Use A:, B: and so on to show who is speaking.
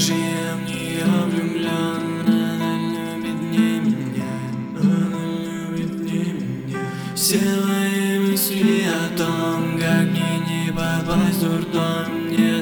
A: же я в нее влюблен, она любит не меня, она любит не меня. Все мои мысли о том, как мне не попасть в дурдом, мне